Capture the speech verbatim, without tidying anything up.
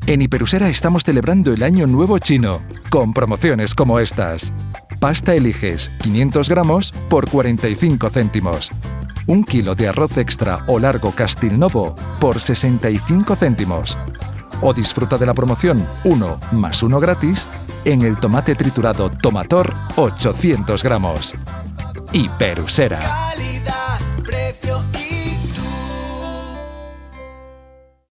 En Hiperusera estamos celebrando el Año Nuevo Chino, con promociones como estas. Pasta Eliges, quinientos gramos por cuarenta y cinco céntimos. Un kilo de arroz extra o largo Castilnovo por sesenta y cinco céntimos. O disfruta de la promoción uno más uno gratis en el tomate triturado Tomator ochocientos gramos. Hiperusera.